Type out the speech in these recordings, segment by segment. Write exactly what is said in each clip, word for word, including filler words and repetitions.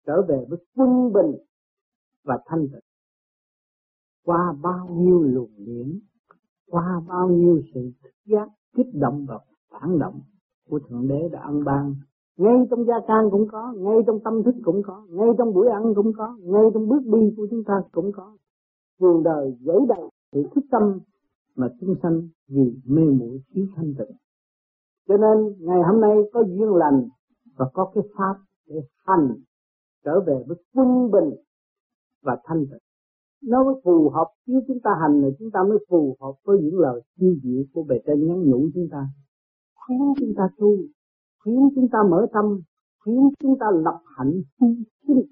trở về với quân bình và thanh tịnh. Qua bao nhiêu luồng điển, qua bao nhiêu sự thức giác, kích động và phản động của Thượng Đế đã ân ban, ngay trong gia can cũng có, ngay trong tâm thức cũng có, ngay trong buổi ăn cũng có, ngay trong bước đi của chúng ta cũng có. Trường đời dẫy đầy sự thức tâm mà chúng sanh vì mê muội thiếu thanh tịnh. Cho nên ngày hôm nay có duyên lành và có cái pháp để hành trở về với quân bình và thanh tịnh. Nó mới phù hợp với chúng ta hành, rồi chúng ta mới phù hợp với những lời chiêu diệu của bề trên nhắn nhủ chúng ta, khuyến chúng ta tu, khuyến chúng ta mở tâm, khuyến chúng ta lập hạnh hy sinh.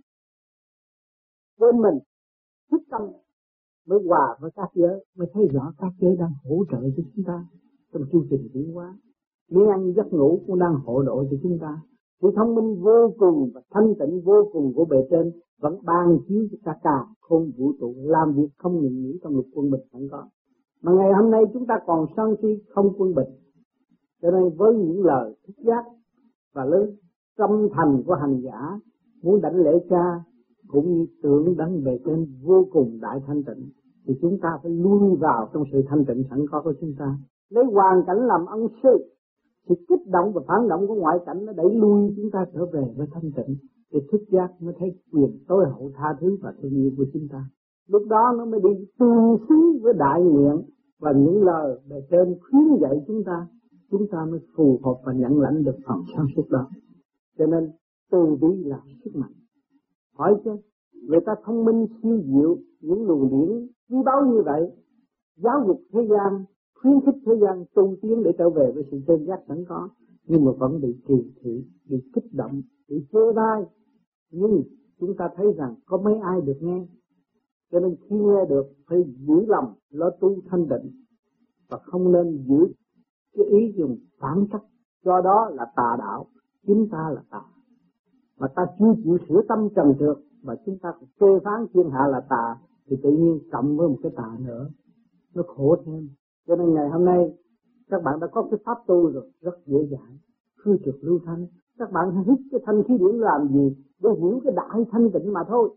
Quên mình, thức tâm mới hòa với các giới, mới thấy rõ các giới đang hỗ trợ cho chúng ta trong chu trình tiến hóa. Miếng ăn giấc ngủ cũng đang hộ độ cho chúng ta. Sự thông minh vô cùng và thanh tịnh vô cùng của bề trên vẫn ban chiếu cho cả cả không vũ trụ làm việc không ngừng nghỉ trong lục quân bình sẵn có. Mà ngày hôm nay chúng ta còn sân si không quân bình. Cho nên với những lời thức giác và lời tâm thành của hành giả muốn đảnh lễ cha cũng như tưởng đấng bề trên vô cùng đại thanh tịnh, thì chúng ta phải lui vào trong sự thanh tịnh sẵn có của chúng ta, lấy hoàn cảnh làm ân sư. Sự kích động và phản động của ngoại cảnh nó đẩy lui chúng ta trở về với thanh tịnh, để thức giác mới thấy quyền tối hậu tha thứ và thương yêu của chúng ta. Lúc đó nó mới đi tương xứng với đại nguyện và những lời bề trên khuyến dạy chúng ta, chúng ta mới phù hợp và nhận lãnh được phần sáng suốt đó. Cho nên từ bi là sức mạnh. Hỏi chứ, người ta thông minh siêu diệu, những luồng điển quý báu như vậy, giáo dục thế gian, khuyến khích thế gian tu tiến để trở về với sự chân giác sẵn có, nhưng mà vẫn bị kỳ thị, bị kích động, bị chê bai. Nhưng chúng ta thấy rằng có mấy ai được nghe. Cho nên khi nghe được phải giữ lòng lo tu thanh định, và không nên giữ cái ý dùng phản cách, cho đó là tà đạo, chính ta là tà. Mà ta chưa chịu sửa tâm trần trượt và chúng ta phê phán thiên hạ là tà, thì tự nhiên cộng với một cái tà nữa, nó khổ thêm. Cho nên ngày hôm nay các bạn đã có cái pháp tu rồi, rất dễ dàng, khư trực lưu thanh. Các bạn hãy hít cái thanh khí điển làm gì? Để hiểu cái đại thanh tịnh mà thôi.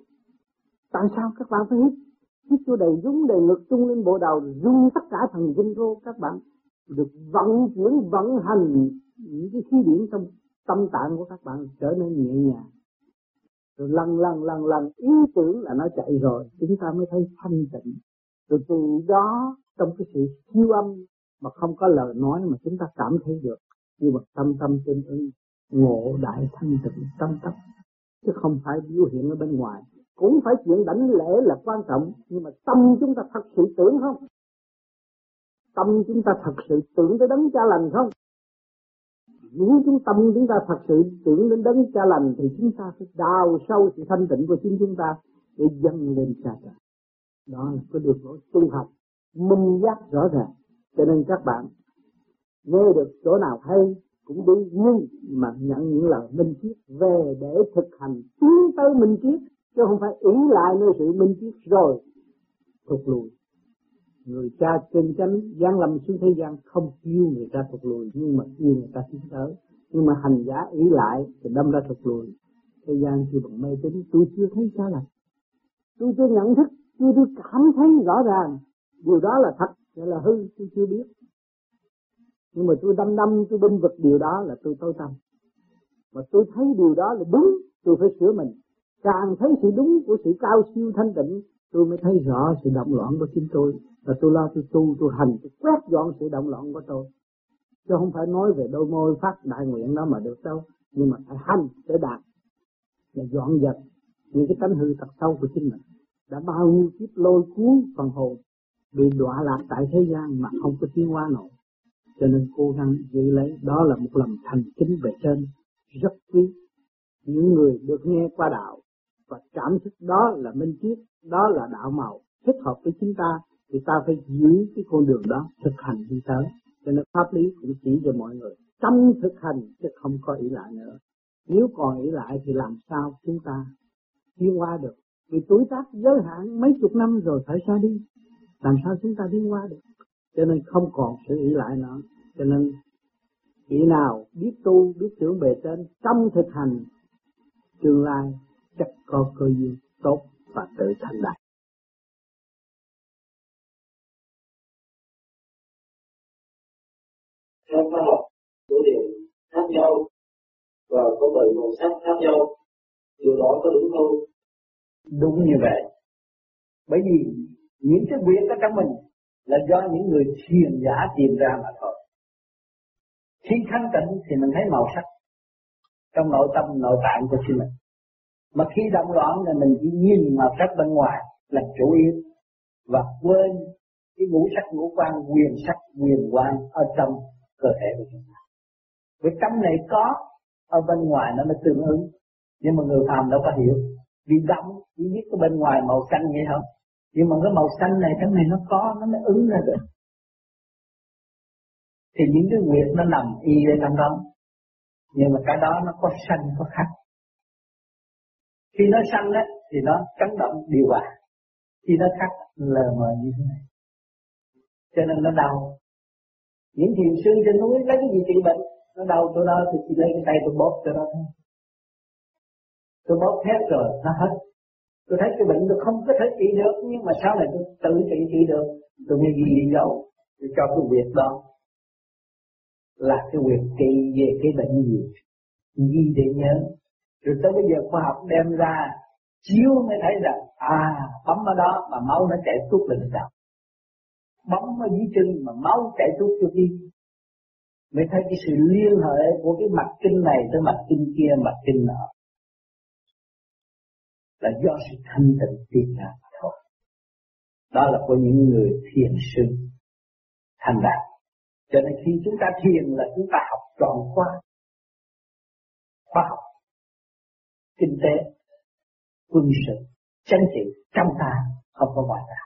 Tại sao các bạn phải hít? Hít cho đầy rúng đầy ngực tung lên bộ đầu, rung tất cả thần kinh vô các bạn được vận chuyển vận hành những cái khí điển trong tâm tạng của các bạn trở nên nhẹ nhàng. Rồi lần lần lần lần ý tưởng là nó chạy rồi, chúng ta mới thấy thanh tịnh. Rồi từ đó trong cái sự siêu âm mà không có lời nói mà chúng ta cảm thấy được, như một tâm tâm chân ưng ngộ đại thanh tịnh tâm tâm, chứ không phải biểu hiện ở bên ngoài. Cũng phải chuyện đảnh lễ là quan trọng, nhưng mà tâm chúng ta thật sự tưởng không? Tâm chúng ta thật sự tưởng tới đấng cha lành không? Nếu chúng tâm chúng ta thật sự tưởng đến đấng cha lành thì chúng ta phải đào sâu sự thanh tịnh của chính chúng ta để dâng lên cha trời. Đó là cái đường lối tu học minh giác rõ ràng. Cho nên các bạn nghe được chỗ nào hay cũng đi, nhưng mà nhận những lời minh triết về để thực hành tiến tới minh triết, chứ không phải ý lại nơi sự minh triết rồi thụt lùi. Người cha chân chánh giáng lâm xuống thế gian không kêu người ta thụt lùi, nhưng mà kêu người ta tiến tới. Nhưng mà hành giả ý lại thì đâm ra thụt lùi. Thế gian chưa bằng mê tín, tôi chưa thấy cha lành, tôi chưa nhận thức, tôi tôi cảm thấy rõ ràng điều đó là thật hay là hư, tôi chưa biết. Nhưng mà tôi đâm đâm, tôi binh vực điều đó là tôi tối tâm. Mà tôi thấy điều đó là đúng, tôi phải sửa mình. Càng thấy sự đúng của sự cao siêu thanh tịnh, tôi mới thấy rõ sự động loạn của chính tôi. Và tôi lo tôi tu, tôi hành, tôi quét dọn sự động loạn của tôi. Chứ không phải nói về đôi môi phát đại nguyện đó mà được đâu. Nhưng mà phải hành để đạt, là dọn dẹp những cái tánh hư thật sâu của chính mình. Đã bao nhiêu kiếp lôi cuốn phần hồn bị đọa lạc tại thế gian mà không có tiến hóa nổi. Cho nên cố gắng giữ lấy, đó là một lòng thành kính về trên rất quý. Những người được nghe qua đạo và cảm thức đó là minh triết, đó là đạo màu thích hợp với chúng ta, thì ta phải giữ cái con đường đó thực hành đi tới. Cho nên pháp lý cũng chỉ cho mọi người tâm thực hành chứ không có ỷ lại nữa. Nếu còn ỷ lại thì làm sao chúng ta tiến hóa được? Vì tuổi tác giới hạn mấy chục năm rồi phải ra đi, làm sao chúng ta tiến hóa được? Cho nên không còn sự ỷ lại nữa. Cho nên vị nào biết tu, biết tưởng bề trên, tâm thực hành, tương lai chắc có cơ duyên tốt và tự thành đạt. Theo khoa học của điện khác nhau và có bảy màu sắc khác nhau, điều đó có đúng không? Đúng như vậy. Bởi vì những cái việc ở trong mình là do những người thiền giả tìm ra mà thôi. Khi thanh tịnh thì mình thấy màu sắc trong nội tâm nội tạng của chính mình. Mà khi động loạn thì mình chỉ nhìn màu sắc bên ngoài là chủ yếu và quên cái ngũ sắc ngũ quan quyền sắc quyền quan ở trong cơ thể của chúng ta. Vì trong này có, ở bên ngoài nó mới tương ứng. Nhưng mà người phàm đâu có hiểu. Vì động chỉ biết cái bên ngoài màu xanh vậy thôi. Nhưng mà cái màu xanh này trong này nó có, nó mới ứng ra được. Thì những cái huyệt nó nằm y ở trong đó. Nhưng mà cái đó nó có xanh có khác. Khi nó xanh đó thì nó chấn động điều hòa. Khi nó khác lờ mờ như thế này. Cho nên nó đau. Những thiền sư trên núi lấy cái gì trị bệnh, nó đau chỗ đó thì chỉ lấy cái tay tôi bóp cho nó thôi. Tôi bóp hết rồi, nó hết. Tôi thấy cái bệnh tôi không có thể trị được, nhưng mà sau này tôi tự trị trị được. Tôi mới ghi đi dấu, tôi cho cái việc đó là cái việc trị về cái bệnh gì. Ghi để nhớ. Rồi tới bây giờ khoa học đem ra, chiếu mới thấy rằng, à, bấm ở đó mà máu nó chảy tuốt lên sao. Bấm ở dưới chân mà máu chảy tuốt cho tim. Mới thấy cái sự liên hệ của cái mặt kinh này tới mặt kinh kia, mặt kinh nọ. Là do sự thanh tịnh tiết ra thôi. Đó là của những người thiền sư thành đạt. Cho nên khi chúng ta thiền là chúng ta học trọn khoa. Khoa học, kinh tế, quân sự, chính trị trong ta, không có ngoài ta.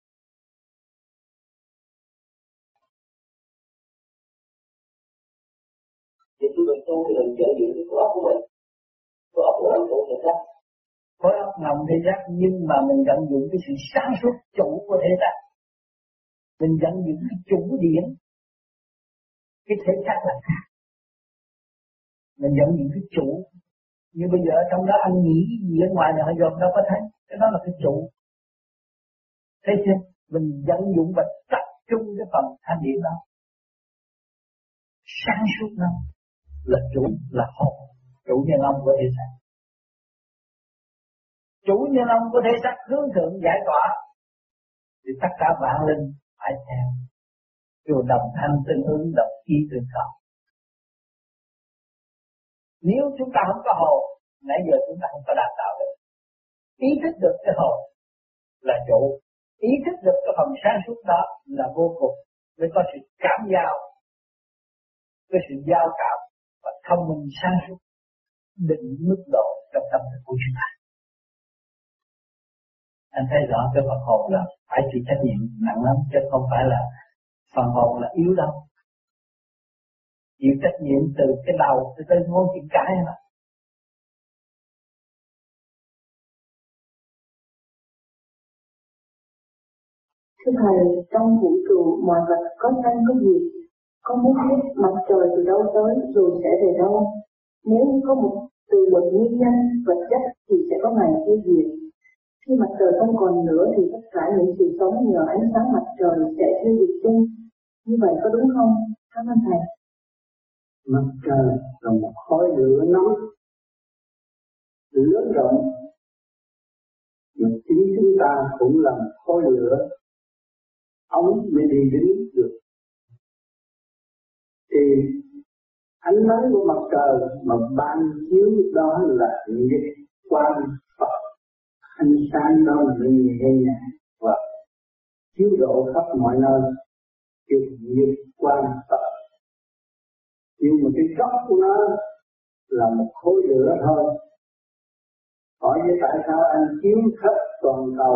Thì chúng tôi tu thì mình vận dụng cái khối óc của mình. Khối óc của mình cũng thể xác. Khối óc nằm thể xác nhưng mà mình vận dụng cái sự sáng suốt chủ của thể xác. Mình vận dụng cái chủ điển. Cái thể xác là khác. Mình vận dụng cái chủ. Như bây giờ trong đó anh nghĩ gì ở ngoài này họ dồn đâu có thấy. Cái đó là cái chủ. Thấy chưa? Mình vận dụng và tập trung cái phần thanh điển đó. Sáng suốt đó là chủ, là hồn. Chủ nhân ông của thể xác. Chủ nhân ông của thể xác hướng thượng giải tỏa. Thì tất cả vạn linh phải theo. Rồi đồng thanh tương ứng, đồng khí tương cộng. Nếu chúng ta không có hồn, nãy giờ chúng ta không có đạt tạo được. Ý thức được cái hồn là chủ. Ý thức được cái phần sáng suốt đó là vô cùng. Mới có sự cảm giao, cái sự giao cảm và thông minh sáng suốt định mức độ trong tâm thức của chúng ta. Anh thấy rõ cái phần hồn là phải chịu trách nhiệm nặng lắm, chứ không phải là phần hồn là yếu đâu. Chịu trách nhiệm từ cái đầu tới tới ngón chân cái mà. Thưa Thầy, trong vũ trụ mọi vật có sanh có diệt, có muốn biết mặt trời từ đâu tới rồi sẽ về đâu. Nếu có một từ một nguyên nhân vật chất thì sẽ có ngày tiêu diệt. Khi mặt trời không còn nữa thì tất cả những sự sống nhờ ánh sáng mặt trời sẽ tiêu diệt chung. Như vậy có đúng không? Cảm ơn Thầy. Mặt trời là một khối lửa nóng, lớn rộng. Mà chính chúng ta cũng là một khối lửa, ống mới đi đến được. Thì ánh nắng của mặt trời mà ban chiếu đó là nhiệt quang Phật. Ánh sáng đó là nhẹ nhàng và chiếu độ khắp mọi nơi. Kêu nhiệt quang Phật. Nhưng mà cái gốc của nó là một khối lửa thôi. Hỏi với tại sao anh chiếu khắp toàn cầu?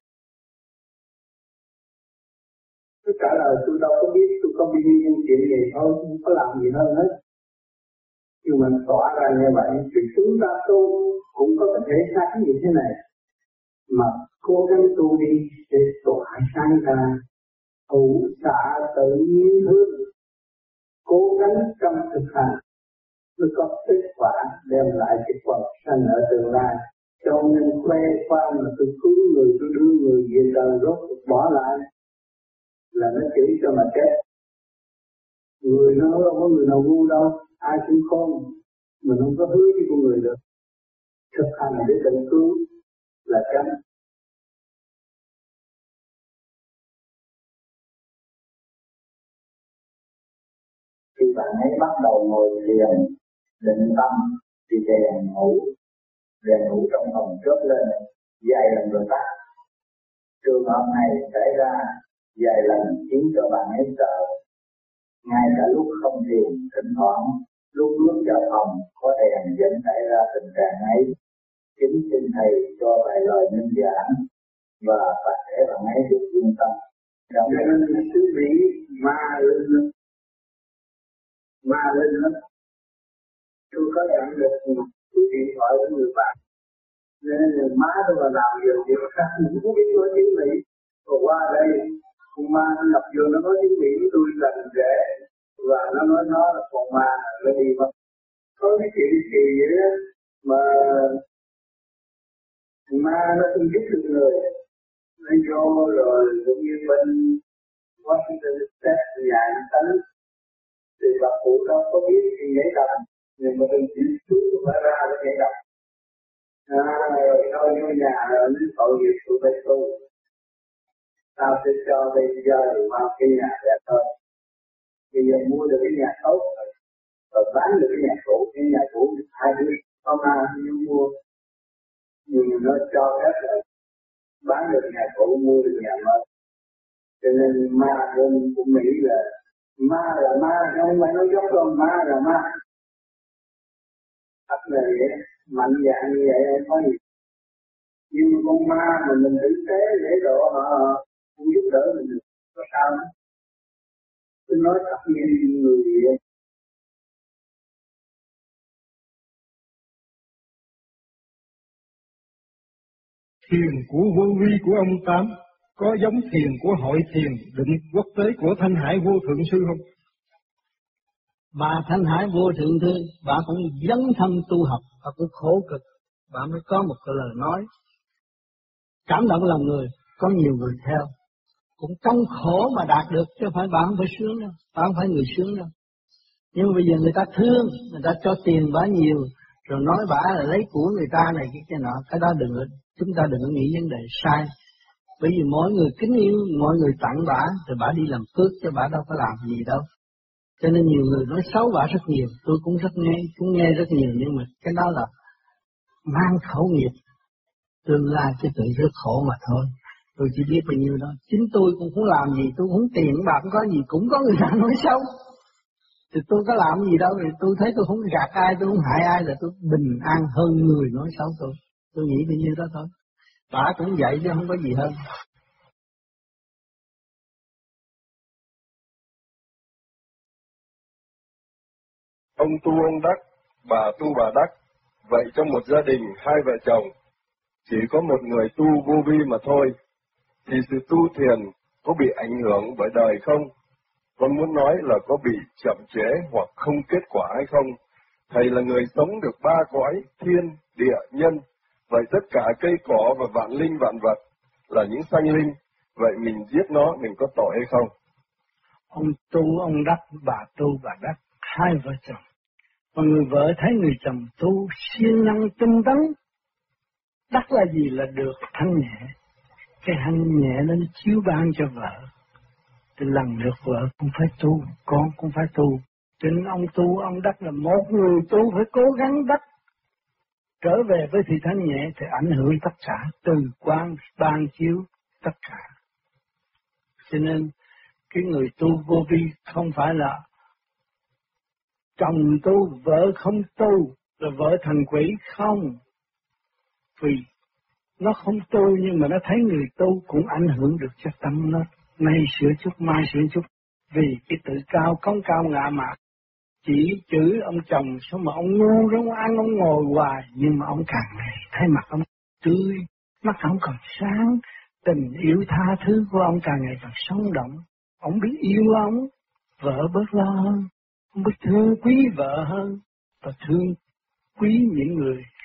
Tôi trả lời tôi đâu có biết, tôi có bao nhiêu chuyện gì thôi, không có làm gì hơn hết. Nhưng mà tỏa ra như vậy, thì chúng ta tu cũng có cái thể xác như thế này. Mà cố gắng tu đi để tỏa sáng ra, hữu xạ tự nhiên hướng. Cố gắng trong thực hành mới có kết quả đem lại cái quần sanh ở tương lai. khoan mà tôi cứu người, tôi đưa người về trời rốt bỏ lại là nó chửi cho mà chết. Người nó không có người nào ngu đâu, ai cũng khôn, mình không có hứa với con người được. Thực hành để tự cứu là chánh. Khi bạn ấy bắt đầu ngồi thiền, định tâm thì đèn ngủ, đèn ngủ trong phòng chớp lên vài lần rồi tắt. Trường hợp này xảy ra vài lần khiến cho bạn ấy sợ. Ngay cả lúc không thiền, thỉnh thoảng lúc bước vào phòng có đèn vẫn xảy ra tình trạng ấy. Kính xin thầy cho vài lời minh giảng và phải để bạn ấy được yên tâm. Cho nên quý vị ma linh ma linh lắm. Tôi có nhận được một cuộc điện thoại của người bạn, nên là má tôi mà làm việc việc khác cũng không biết có tiếng Mỹ. Rồi qua đây con ma nó nhập vô nó nói tiếng Mỹ với tôi gần rẽ và nó nói nó là con ma nó đi mất. Có cái chuyện kỳ vậy đó mà ma nó không giúp được người. Nó vô rồi cũng như bên Washington State nhà nó tánh thì bà phụ đâu có biết thì nhảy đập, nhưng mà đừng chỉ xuống của bà ra để nhảy đập. À, rồi thôi vô nhà rồi nó tội nghiệp tụi bay tu. Tao sẽ cho bây giờ vào cái nhà đẹp hơn. Bây giờ mua được cái nhà tốt rồi, rồi bán được cái nhà cũ, cái nhà cũ hai đứa con ma như mua. Nhưng nó cho hết rồi, bán được nhà cũ mua được nhà mới. Cho nên ma bên của Mỹ là ma là ma, không phải nói dốc đâu, ma là ma. Thật là vậy, mạnh dạng như vậy không có gì. Nhưng mà con ma mà mình tử tế để độ họ cũng giúp đỡ mình được, có sao nữa. Tôi nói thật như người vậy. Thiền của vô vi của ông Tám có giống thiền của hội thiền định quốc tế của Thanh Hải Vô Thượng Sư không? Bà Thanh Hải Vô Thượng Sư, bà cũng dấn thân tu học, bà cũng khổ cực, bà mới có một cái lời nói cảm động lòng người, có nhiều người theo. Cũng trong khổ mà đạt được, chứ không phải bà không phải sướng đâu, bà không phải người sướng đâu. Nhưng mà bây giờ người ta thương, người ta cho tiền bà nhiều, rồi nói bà là lấy của người ta này cái cái nọ, cái đó đừng, chúng ta đừng có nghĩ vấn đề sai. Bởi vì mỗi người kính yêu, mỗi người tặng bà, rồi bà đi làm phước cho bà đâu có làm gì đâu. Cho nên nhiều người nói xấu bà rất nhiều, tôi cũng rất nghe, cũng nghe rất nhiều, nhưng mà cái đó là mang khẩu nghiệp, tương lai cho tự rất khổ mà thôi. Tôi chỉ biết bao nhiêu đó, chính tôi cũng không làm gì, tôi không tiền bà cũng có gì, cũng có người ta nói xấu. Thì tôi có làm gì đâu, thì tôi thấy tôi không gạt ai, tôi không hại ai, là tôi bình an hơn người nói xấu tôi. Tôi nghĩ bao nhiêu đó thôi. Bà cũng vậy chứ không có gì hơn. Ông tu ông đắc, bà tu bà đắc. Vậy trong một gia đình hai vợ chồng chỉ có một người tu vô vi mà thôi, thì sự tu thiền có bị ảnh hưởng bởi đời không? Con muốn nói là có bị chậm trễ hoặc không kết quả hay không? Thầy là người sống được ba cõi, thiên, địa, nhân. Vậy tất cả cây cỏ và vạn linh vạn vật là những sanh linh. Vậy mình giết nó, mình có tội hay không? Ông tu ông đắc, bà tu bà đắc, hai vợ chồng. Mà người vợ thấy người chồng tu siêng năng tinh tấn, đắc là gì? Là được thanh nhẹ. Cái thanh nhẹ nó chiếu ban cho vợ. Từ lần được vợ cũng phải tu, con cũng phải tu. Cho nên ông tu, ông đắc là một người tu phải cố gắng đắc. Trở về với thị thanh nhẹ thì ảnh hưởng tất cả, từ quan ban chiếu tất cả. Cho nên cái người tu vô vi không phải là chồng tu, vợ không tu, là vợ thành quỷ không. Vì nó không tu nhưng mà nó thấy người tu cũng ảnh hưởng được cho tâm nó. Nay sửa chút, mai sửa chút. Vì cái tự cao, cống cao ngạ mạn. Chỉ chửi ông chồng, sao mà ông ngu đó, ông ăn, ông ngồi hoài. Nhưng mà ông càng ngày thấy mặt ông tươi, mắt ông còn sáng. Tình yêu tha thứ của ông càng ngày càng sống động. Ông biết yêu ông, vợ bớt lo hơn. Ông biết thương quý vợ hơn. Và thương quý những người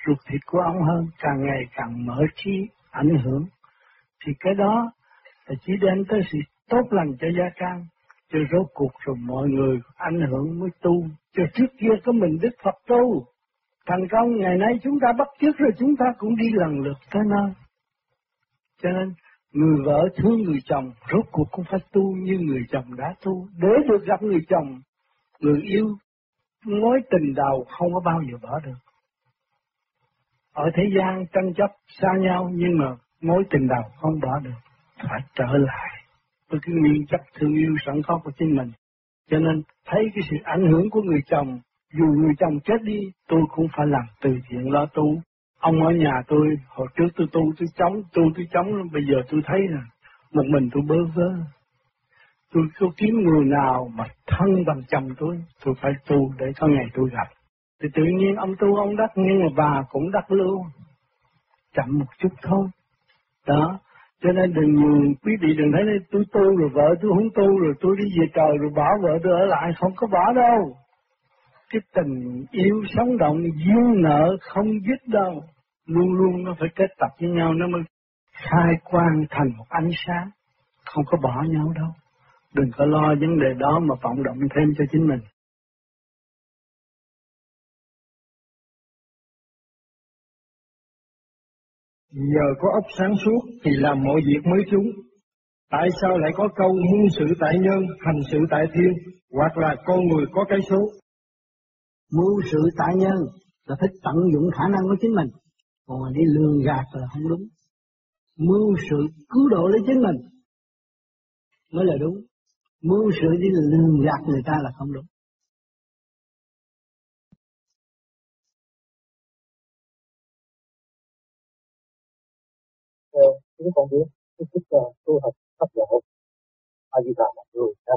ruột thịt của ông hơn, càng ngày càng mở trí, ảnh hưởng. Thì cái đó là chỉ đem tới sự tốt lành cho gia can. Chứ rốt cuộc rồi mọi người ảnh hưởng mới tu. Chứ trước kia có mình Đức Phật tu. Thành công ngày nay chúng ta bắt chước rồi chúng ta cũng đi lần lượt tới nơi. Cho nên người vợ thương người chồng, rốt cuộc cũng phải tu như người chồng đã tu. Để được gặp người chồng, người yêu, mối tình đầu không có bao giờ bỏ được. Ở thế gian tranh chấp xa nhau nhưng mà mối tình đầu không bỏ được. Phải trở lại với cái nguyên chất thương yêu sẵn có của chính mình. Cho nên thấy cái sự ảnh hưởng của người chồng, dù người chồng chết đi, tôi cũng phải làm từ thiện lo tu. Ông ở nhà tôi, hồi trước tôi tu, tôi chống, tu tôi chống, bây giờ tôi thấy là một mình tôi bơ vơ. Tôi có kiếm người nào mà thân bằng chồng tôi, tôi phải tu để có ngày tôi gặp. Thì tự nhiên ông tu ông đắc, nhưng mà bà cũng đắc luôn. Chậm một chút thôi. Đó. Cho nên đừng nhiều, quý vị đừng thấy tôi tu rồi vợ tôi không tu rồi tôi đi về trời rồi bỏ vợ tôi ở lại, không có bỏ đâu. Cái tình yêu sống động, duyên nợ không dứt đâu. Luôn luôn nó phải kết tập với nhau, nó mới khai quang thành một ánh sáng. Không có bỏ nhau đâu. Đừng có lo vấn đề đó mà vọng động thêm cho chính mình. Giờ có óc sáng suốt thì làm mọi việc mới trúng. Tại sao lại có câu muôn sự tại nhân, hành sự tại thiên, hoặc là con người có cái số? Mưu sự tại nhân là phải tận dụng khả năng của chính mình, còn mà đi lường gạt là không đúng. Mưu sự cứu độ lấy chính mình mới là đúng. Mưu sự đi lường gạt người ta là không đúng. Theo chúng con biết, cái chức uh, tu học pháp độ A Di Đà là người ta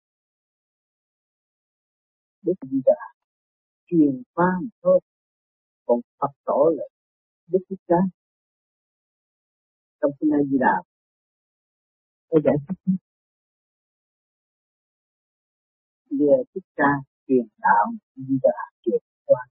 Đức Di Đà truyền quan thôi, còn Phật tổ là Đức Thích Ca. Trong kinh A Di Đà có giải thích về Thích Ca truyền đạo, Di Đà truyền quan.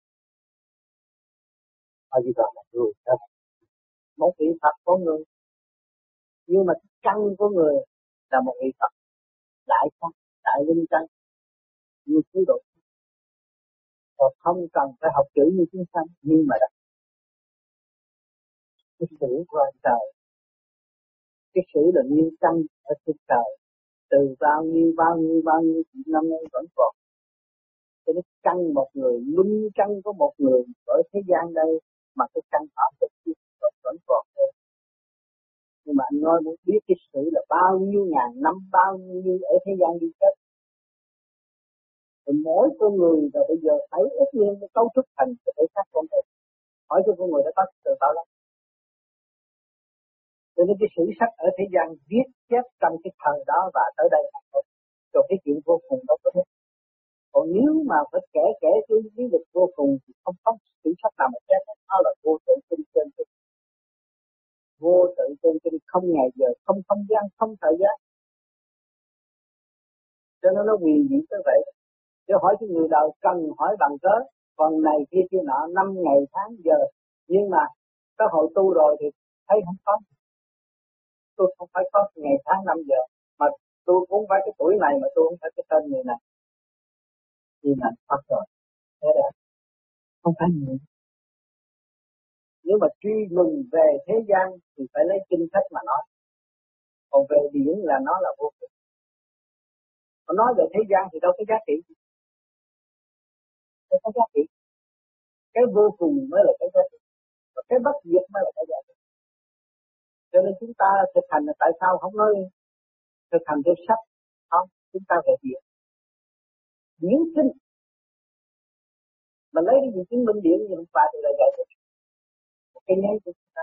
A Di Đà là người ta một vị Phật có người, nhưng mà căn của người là một vị Phật đại thân, đại linh căn như cứu độ. Và không cần phải học chữ như chúng sanh, nhưng mà đặt cái sự của anh trời. Cái sự là nguyên căn ở trên trời, từ bao nhiêu bao nhiêu bao nhiêu năm nay vẫn còn. Cho nên căn một người, linh căn của một người ở thế gian đây, mà cái căn họ thực sự vẫn còn thôi. Nhưng mà anh nói muốn biết cái sự là bao nhiêu ngàn năm, bao nhiêu ở thế gian đi chết. Thì mỗi con người là bây giờ thấy ít nhiên cái cấu trúc thành của thể xác con người. Hỏi cho con người đã có từ bao lâu? Cho nên cái sử sách ở thế gian viết chép trong cái thời đó và tới đây là thôi. Rồi cái chuyện vô cùng đó có hết. Còn nếu mà phải kể kể cái lý lịch vô cùng thì không có sử sách nào mà chép. Nó là vô tự kinh trên kinh. Vô tự trên kinh, không ngày giờ, không không gian, không thời gian. Cho nên nó quyền diệu tới vậy. Chứ hỏi cho người đời cần hỏi bằng cớ, còn này kia kia nọ, năm ngày tháng giờ. Nhưng mà cái hội tu rồi thì thấy không có. Tôi không phải có ngày tháng năm giờ, mà tôi cũng phải cái tuổi này mà tôi không phải cái tên người này. Thì là Phật rồi. Thế đó. Không phải người. Nếu mà truy lùng về thế gian thì phải lấy kinh sách mà nói. Còn về điển là nó là vô cùng. Còn nói về thế gian thì đâu có giá trị. Đâu có giá trị. Cái vô cùng mới là cái giá trị. Và cái bất diệt mới là cái giá trị. Cho nên chúng ta thực hành là tại sao không nói thực hành theo sách. Không, chúng ta phải điển. Điển kinh. Mà lấy cái gì chứng minh điển thì không phải thì là giải thích. Một cái nháy của chúng ta.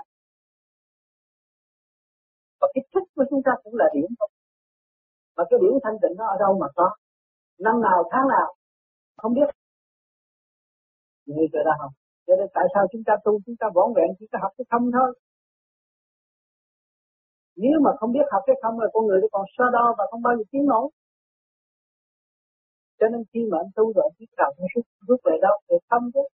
Và cái thích của chúng ta cũng là điển thôi. Mà cái điển thanh tịnh nó ở đâu mà có? Năm nào, tháng nào? Không biết. Như vậy đó không? Cho nên tại sao chúng ta tu, chúng ta vỏn vẹn, chúng ta học cái không thôi. Nếu mà không biết học cái không là con người nó còn so đo và không bao giờ tiến nổi. Cho nên khi mà anh tu rồi, anh biết rằng nó rút, rút về đâu? Về không chứ.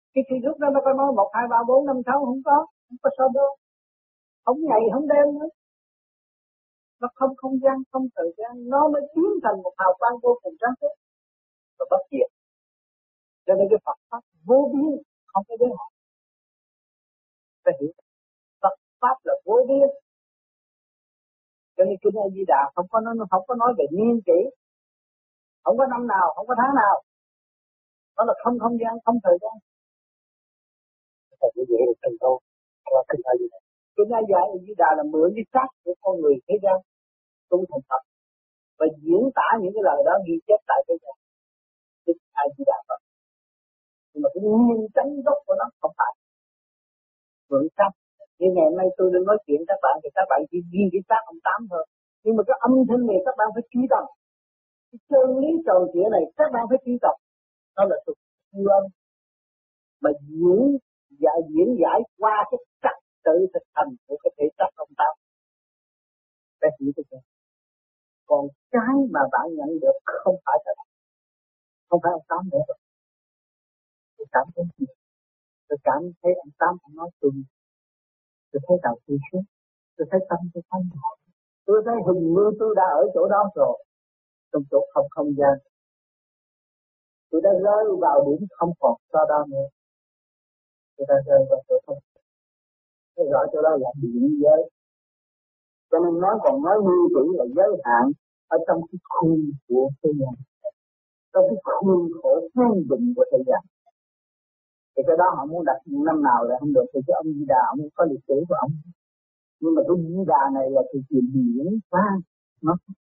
Cái khi lúc đó nó có nói một hai ba bốn năm sáu không có, không có sao đâu, không ngày không đêm nữa, nó không không gian không thời gian, nó mới biến thành một hào quang vô cùng sáng suốt và bất diệt. Cho nên cái Phật pháp vô biên, không có giới hạn. Phải hiểu Phật pháp là vô biên. Cho nên kinh A Di Đà không có nói không có nói về niên kỷ, không có năm nào, không có tháng nào, nó là không không gian, không thời gian. Phải như vậy là thành đâu? Kinh A Di Đà, kinh A Di Đà là mượn cái xác của con người thế gian tu thành Phật và diễn tả những cái lời đó ghi chép tại thế gian. Kinh A Di Đà Phật. Nhưng mà cái nguyên chánh gốc của nó không phải mượn xác. Như ngày hôm nay tôi đang nói chuyện các bạn thì các bạn chỉ ghi cái xác ông Tám thôi. Nhưng mà cái âm thanh này các bạn phải truy tâm. Cái chân lý tròn trịa này các bạn phải truy tập. Đó là sự siêu âm mà diễn giải, diễn giải qua cái trật tự thực hành của cái thể chất ông Tám. Phải hiểu được không? Còn cái mà bạn nhận được không phải là không phải ông Tám nữa rồi. Tôi cảm thấy gì? Tôi cảm thấy ông Tám ông nói tôi, tôi thấy đầu tôi xuống, tôi thấy tâm tôi thanh thản, tôi thấy hình như tôi đã ở chỗ đó rồi, trong chỗ không không gian. Tôi đã rơi vào điểm không còn so đó nữa. Tôi đã rơi vào chỗ không. Tôi rõ chỗ đó là địa giới. Cho nên nói còn nói nguyên tử là giới hạn ở trong cái khuôn của thế gian, trong cái khuôn khổ vô định của thế gian. Thì cái đó họ muốn đặt năm nào là không được, thì cái ông Di Đà ông có lịch sử của ông. Nhưng mà cái Di Đà này là sự chuyện diễn qua nó.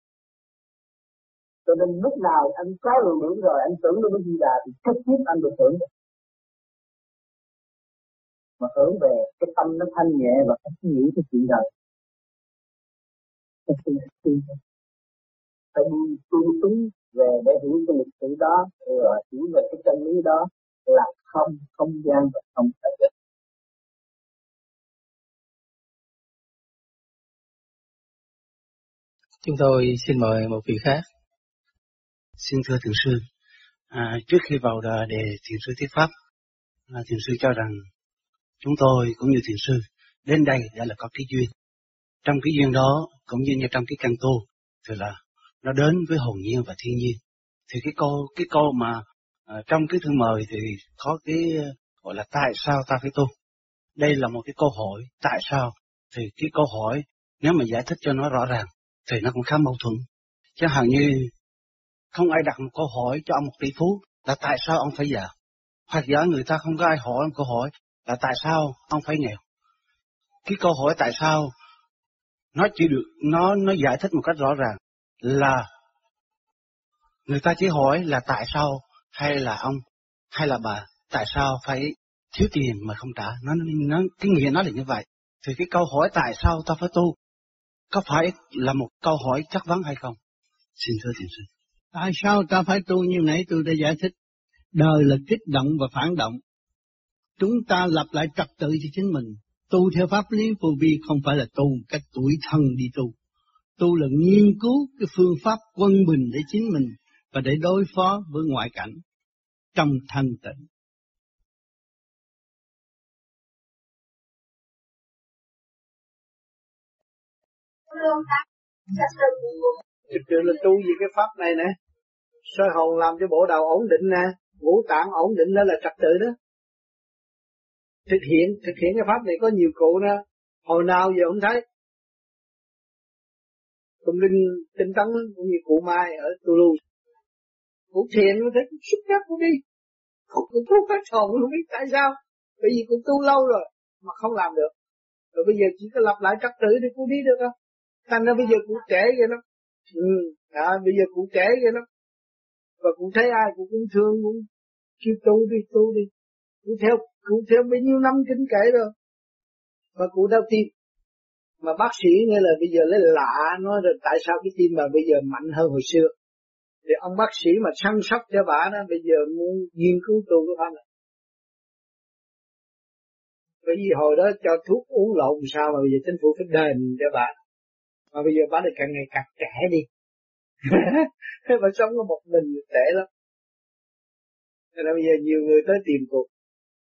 Cho nên lúc nào anh có lượng điểm rồi anh tưởng đến cái Di Đà thì trực tiếp anh được tưởng được. Mà hưởng về cái tâm nó thanh nhẹ và không nghĩ cái chuyện đời. Cái chuyện gì phải đi tu túng về để hiểu cái lịch sử đó, rồi hiểu về cái chân lý đó là không không gian và không thời gian. Chúng tôi xin mời một vị khác. Xin thưa Thiền sư, à, trước khi vào đề Thiền sư thuyết pháp, à, Thiền sư cho rằng chúng tôi cũng như Thiền sư đến đây đã là có cái duyên. Trong cái duyên đó cũng như, như trong cái căn tu thì là nó đến với hồn nhiên và thiên nhiên. Thì cái câu cái câu mà à, trong cái thư mời thì có cái gọi là tại sao ta phải tu. Đây là một cái câu hỏi tại sao. Thì cái câu hỏi nếu mà giải thích cho nó rõ ràng thì nó cũng khá mâu thuẫn. Chẳng hạn như không ai đặt một câu hỏi cho ông một tỷ phú là tại sao ông phải giàu. Hoặc giả người ta không có ai hỏi một câu hỏi là tại sao ông phải nghèo. Cái câu hỏi tại sao nó chỉ được nó nó giải thích một cách rõ ràng là người ta chỉ hỏi là tại sao hay là ông hay là bà tại sao phải thiếu tiền mà không trả. Nó nó cái nghĩa nó là như vậy. Thì cái câu hỏi tại sao ta phải tu có phải là một câu hỏi chất vấn hay không? Xin thưa Thiền sư. Tại sao ta phải tu như nãy tôi đã giải thích? Đời là kích động và phản động. Chúng ta lập lại trật tự cho chính mình. Tu theo pháp lý vô vi không phải là tu cách tuổi thân đi tu. Tu là nghiên cứu cái phương pháp quân bình để chính mình và để đối phó với ngoại cảnh trong thanh tịnh. Thực sự là tu gì cái pháp này nè, soi hồn làm cho bộ đầu ổn định nè, ngũ tạng ổn định đó là trật tự đó. Thực hiện, thực hiện cái pháp này có nhiều cụ nè, hồi nào giờ không thấy. Tùng linh tinh tấn cũng như cụ Mai ở Tulu. Cụ thiền nó thấy xuất sắc cụ đi. Cụ tu phát hồn không biết tại sao. Bởi vì cụ tu lâu rồi mà không làm được. Rồi bây giờ chỉ có lập lại trật tự thì cụ đi được không? Thành ra bây giờ cụ trễ vậy đó. Ừ, à, bây giờ cụ trễ vậy đó. Và cụ thấy ai cụ cũng thương, cũng kêu tu đi, tu đi. Cụ theo, cụ theo bao nhiêu năm kinh kệ rồi. Mà cụ đau tim. Mà bác sĩ nghe là bây giờ lấy lạ nói rồi tại sao cái tim mà bây giờ mạnh hơn hồi xưa. Thì ông bác sĩ mà chăm sóc cho bà đó bây giờ muốn nghiên cứu tu của bà này. Bởi vì hồi đó cho thuốc uống lộn sao mà bây giờ chính phủ phải đền cho bà. Mà bây giờ bà được càng ngày càng trẻ đi. Bà sống có một mình tệ lắm. Nên là bây giờ nhiều người tới tìm cuộc.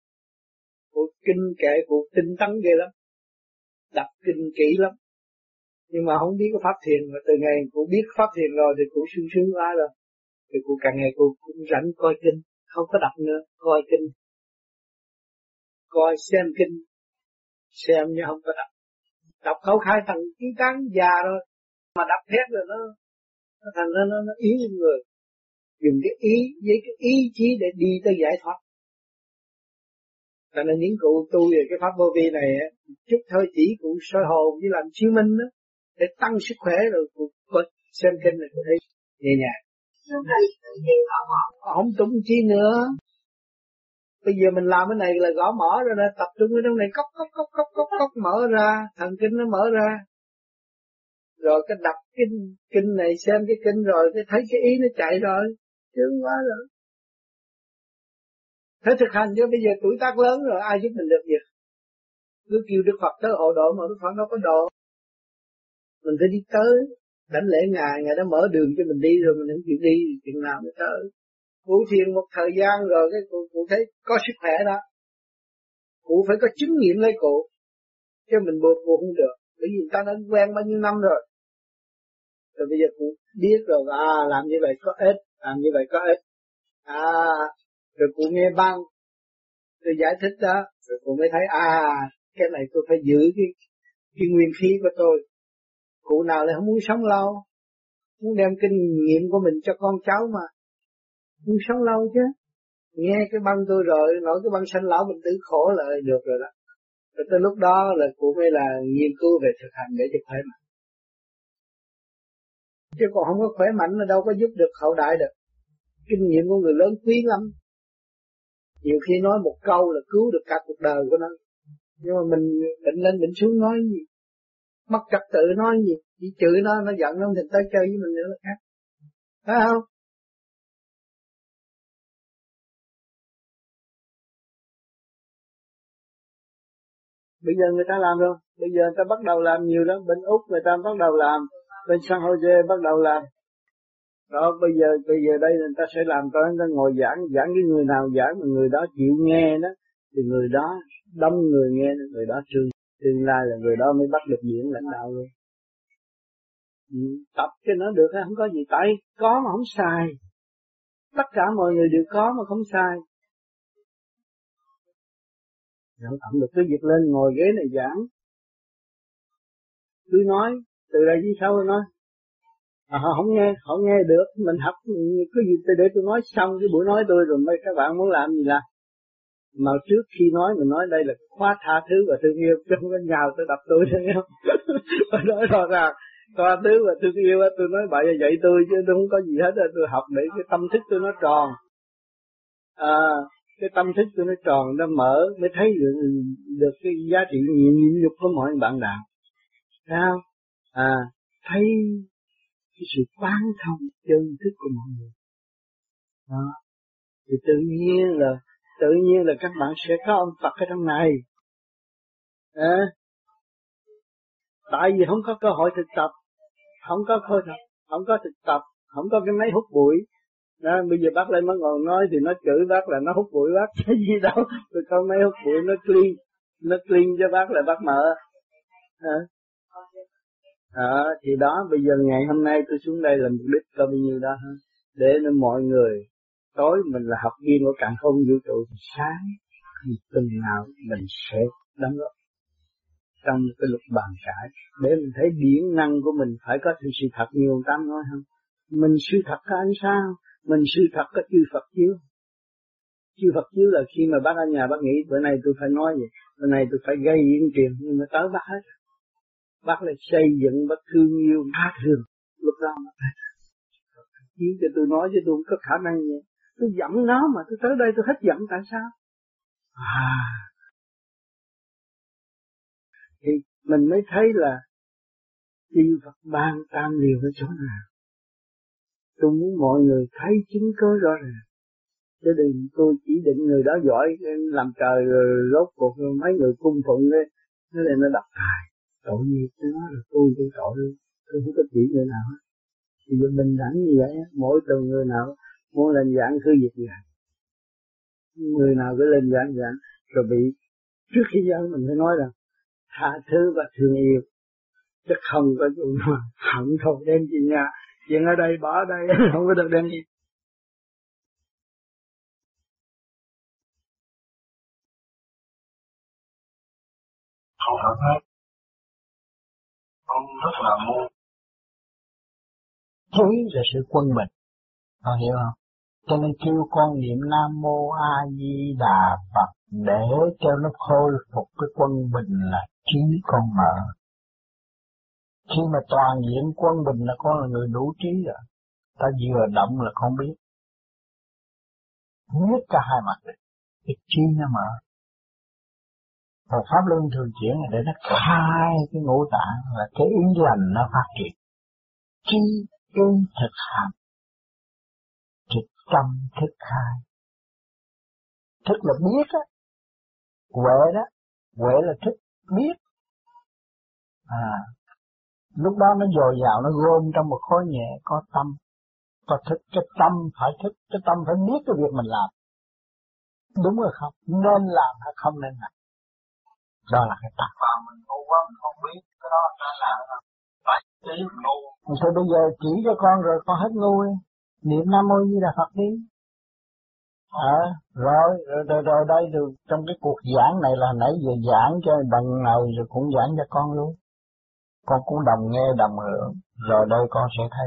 Cụ kinh kệ cụ tinh tấn ghê lắm, đọc kinh kỹ lắm, nhưng mà không biết cái pháp thiền. Mà từ ngày cụ biết pháp thiền rồi thì cụ sung sướng quá rồi, thì cụ càng ngày cụ cũng rảnh coi kinh, không có đọc nữa, coi kinh, coi xem kinh, xem nhưng không có đọc. Đọc khẩu khai thành ký tán già rồi, mà đọc hết rồi nó, nó thành nó, nó, nó yếu người. Dùng cái ý với cái ý chí để đi tới giải thoát. Cho nên những cụ tu về cái pháp vô vi này chút thôi chỉ cụ soi hồn với làm chiếu minh đó, để tăng sức khỏe rồi cụ xem kinh này cụ thấy nhẹ nhàng. Không tụng chi nữa. Bây giờ mình làm cái này là gõ mở ra, là tập trung ở trong này cốc cốc cốc cốc cốc cốc mở ra, thần kinh nó mở ra. Rồi cái đọc kinh kinh này xem cái kinh rồi cái thấy cái ý nó chạy rồi, chướng quá rồi. Thế thực hành chứ bây giờ tuổi tác lớn rồi ai giúp mình được gì? Cứ kêu Đức Phật tới hộ độ mà Đức Phật đâu có độ. Mình phải đi tới, đánh lễ Ngài, Ngài đã mở đường cho mình đi rồi mình không chịu đi, chừng nào mới tới. Cụ thiền một thời gian rồi cái cụ, cụ thấy có sức khỏe đó. Cụ phải có chứng nghiệm lấy cụ, chứ mình buộc cụ không được. Bởi vì người ta đã quen bao nhiêu năm rồi. Rồi bây giờ cụ biết rồi, à làm như vậy có ích, làm như vậy có ích. À, rồi cụ nghe băng, rồi giải thích đó, rồi cụ mới thấy à, cái này tôi phải giữ cái, cái nguyên khí của tôi. Cụ nào lại không muốn sống lâu, muốn đem kinh nghiệm của mình cho con cháu mà, muốn sống lâu chứ. Nghe cái băng tôi rồi, nói cái băng sanh lão mình tự khổ lại được rồi đó. Rồi tới lúc đó là cụ mới là nghiên cứu về thực hành để cho khỏe mạnh. Chứ còn không có khỏe mạnh là đâu có giúp được hậu đại được. Kinh nghiệm của người lớn quý lắm. Nhiều khi nói một câu là cứu được cả cuộc đời của nó. Nhưng mà mình bệnh lên bệnh xuống nói gì, mất trật tự nói gì, chỉ chửi nó, nó giận nó thì tới chơi với mình nữa là khác. Phải không? Bây giờ người ta làm rồi, bây giờ người ta bắt đầu làm nhiều lắm, bên Úc người ta bắt đầu làm, bên San Jose bắt đầu làm. Đó, bây giờ bây giờ đây người ta sẽ làm cho người ta ngồi giảng, giảng cái người nào giảng mà người đó chịu nghe đó, thì người đó đông người nghe, người đó tương tương lai là người đó mới bắt được diễn lãnh đạo luôn. Ừ, tập cho nó được hay không có gì, tại có mà không xài. Tất cả mọi người đều có mà không xài. Không tạm được cái việc lên ngồi ghế này giảng. Tôi nói, từ đây đi sau tôi nói. À, họ không nghe, họ nghe được, mình học cái gì để tôi nói xong cái buổi nói tôi rồi mấy các bạn muốn làm gì làm. Mà trước khi nói mình nói đây là khóa tha thứ và thương yêu, chứ không có nhào tôi đập tôi thấy không? Tôi nói rõ ràng, tha thứ và thương yêu tôi nói bậy vậy tôi chứ tôi không có gì hết, tôi học để cái tâm thức tôi nó tròn. À, cái tâm thức tôi nó tròn, nó mở mới thấy được, được cái giá trị nhịn nhục của mọi bạn đạo. Thấy không? À, thấy cái sự quán thông chân thức của mọi người. Đó. Thì tự nhiên là tự nhiên là các bạn sẽ có ông Phật ở trong này. À, tại vì không có cơ hội thực tập, không có cơ hội, không có thực tập, không có cái máy hút bụi. Đó, bây giờ bác lên mới ngồi nói thì nó chửi bác là nó hút bụi bác, cái gì đâu, tôi có máy hút bụi nó clean, nó clean cho bác là bác mở. À. À, thì đó bây giờ ngày hôm nay tôi xuống đây là mục đích có bao nhiêu đó ha, để nên mọi người tối mình là học viên của càn khôn vũ trụ, sáng thì từng nào mình sẽ đóng góp trong cái luật bàn cãi để mình thấy điển năng của mình phải có sự thật nhiều tâm nói không. Mình sự thật có ánh sao, mình sự thật có chư Phật chiếu. Chư Phật chiếu là khi mà bác ở nhà bác nghĩ bữa nay tôi phải nói gì, bữa nay tôi phải gây yên truyền, nhưng mà tới bác hết. Bác lại xây dựng, bác thương yêu, tha thường. Lúc đó mà chỉ cho tôi nói chứ tôi không có khả năng gì. Tôi giận nó mà tôi tới đây tôi hết giận tại sao? À, thì mình mới thấy là chư Phật ban tam điều ở chỗ nào. Tôi muốn mọi người thấy chứng cớ rõ ràng. Chứ đừng tôi chỉ định người đó giỏi làm trời rồi rốt cuộc rồi mấy người cung phụng đấy, nó lên nó đập tài. Tội nghiệp cho nó là tôi tôi tội luôn. Tôi không có chỉ người nào hết. Thì giờ bình đẳng như vậy, mỗi từng người nào muốn lên giảng cứ việc gì. Người nào cứ lên giảng giảng rồi bị Trước khi giận mình phải nói rằng tha thứ và thương yêu, chứ không có chuyện mà hận thù đem gì nhà, chuyện ở đây bỏ ở đây không có được đem gì. Không phải hết. Con rất là muốn. Thấy là sự quân bình, con hiểu không? Cho nên kêu con niệm Nam Mô A Di Đà Phật để cho nó khôi phục cái quân bình là trí con mở. Khi mà toàn diện quân bình là con là người đủ trí rồi. Ta vừa động là con biết. Nhất cả hai mặt đấy. Cái trí nó mở. Một pháp luân thường chuyển để nó khai cái ngũ tạng là cái ý lành nó phát triển. Trí ý thực hành. Trực tâm thức khai. Thức là biết á. Huệ đó. Huệ là thức biết. À. Lúc đó nó dồi dào, nó gom trong một khối nhẹ, có tâm, có thức. Cái tâm phải thức, cái tâm phải biết cái việc mình làm. Đúng rồi không? Nên làm hay không nên làm. Đó là cái tâm. Và mình ngu quá, mình không biết cái đó nên làm không? Phải trí ngu. Thôi bây giờ chỉ cho con rồi, con hết ngu đi. Niệm Nam Mô Di Đà Phật đi. À, rồi, rồi, rồi, rồi đây được trong cái cuộc giảng này là nãy giờ giảng cho bằng này rồi cũng giảng cho con luôn. Con cũng đồng nghe đồng hưởng, rồi đây con sẽ thấy.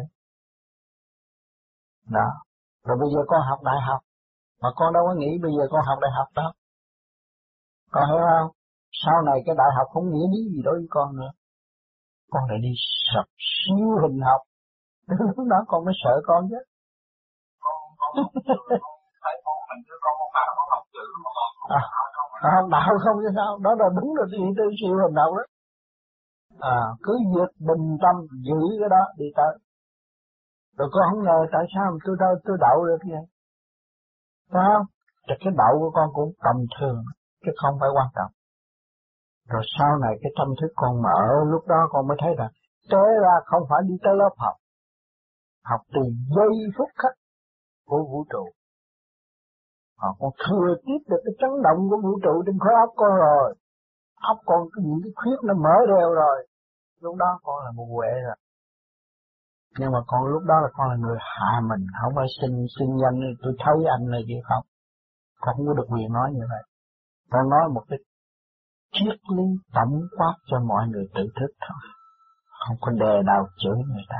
Đó. Rồi bây giờ con học đại học, mà con đâu có nghĩ bây giờ con học đại học đâu. Con hiểu không? Sau này cái đại học không nghĩa lý gì đối với con nữa. Con lại đi sập siêu hình học. Lúc đó con mới sợ con chứ. Con, con không thấy con mình chứ con không phải con học chữ mà con à, không đạo không chứ sao? Đó là đúng là đi tư siêu hình học đó. À, cứ việc bình tâm giữ cái đó đi tới. Rồi con không ngờ tại sao tôi đâu tôi đậu được vậy. Phải không? Thì cái đậu của con cũng tầm thường, chứ không phải quan trọng. Rồi sau này cái tâm thức con mở, lúc đó con mới thấy rằng tế ra không phải đi tới lớp học. Học từ giây phút khắc của vũ trụ. À, con thừa tiếp được cái chấn động của vũ trụ trên khối óc con rồi. Óc con có những cái khuyết nó mở đều rồi. Lúc đó con là một huệ rồi. Nhưng mà con lúc đó là con là người hạ mình, không phải xin xin danh tôi thấy anh này gì không. Con không có được quyền nói như vậy. Con nói một cái triết lý tổng quát cho mọi người tự thức thôi. Không có đè đầu chửi người ta.